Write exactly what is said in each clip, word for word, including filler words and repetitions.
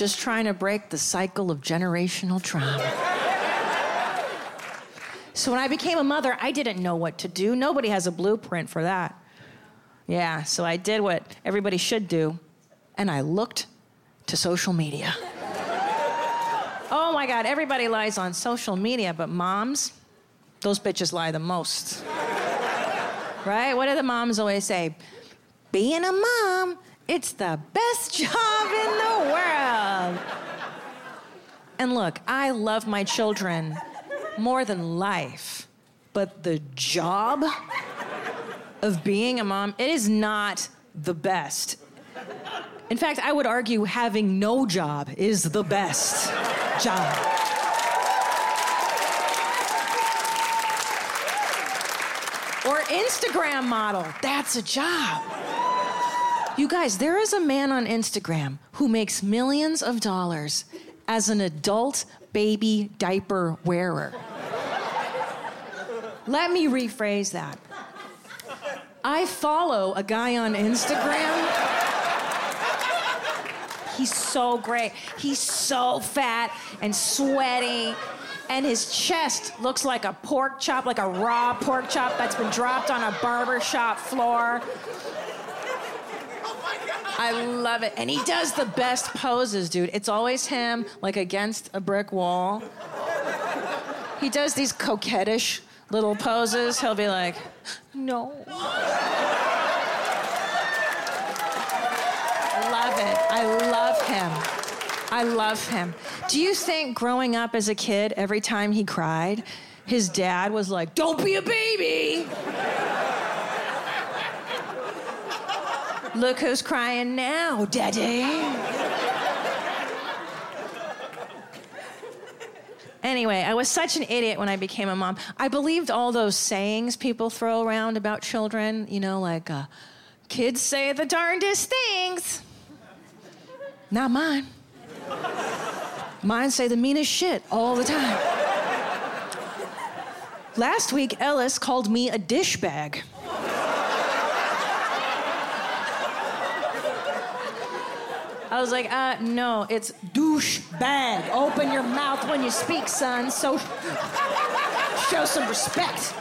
just trying to break the cycle of generational trauma. So when I became a mother, I didn't know what to do. Nobody has a blueprint for that. Yeah, so I did what everybody should do, and I looked to social media. Oh my God, everybody lies on social media, but moms, those bitches lie the most. Right? What do the moms always say? Being a mom, it's the best job in the world. And look, I love my children more than life, but the job of being a mom, it is not the best. In fact, I would argue having no job is the best job. Or Instagram model, that's a job. You guys, there is a man on Instagram who makes millions of dollars as an adult baby diaper wearer. Let me rephrase that. I follow a guy on Instagram. He's so great. He's so fat and sweaty, and his chest looks like a pork chop, like a raw pork chop that's been dropped on a barbershop floor. I love it. And he does the best poses, dude. It's always him, like against a brick wall. He does these coquettish little poses. He'll be like, no. I love it. I love him. I love him. Do you think growing up as a kid, every time he cried, his dad was like, don't be a baby. Look who's crying now, Daddy. Anyway, I was such an idiot when I became a mom. I believed all those sayings people throw around about children, you know, like, uh, kids say the darndest things. Not mine. Mine say the meanest shit all the time. Last week, Ellis called me a dish bag. I was like, uh, no, it's douche bag. Open your mouth when you speak, son, so show some respect.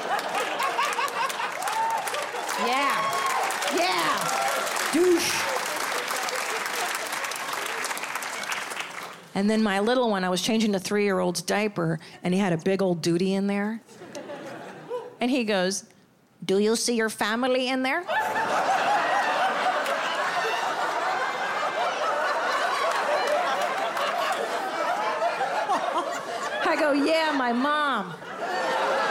Yeah, yeah, douche. And then my little one, I was changing the three-year-old's diaper, and he had a big old duty in there. And he goes, do you see your family in there? I go, yeah, my mom.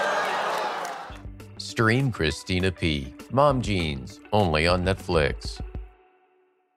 Stream Christina P. Mom Jeans, only on Netflix.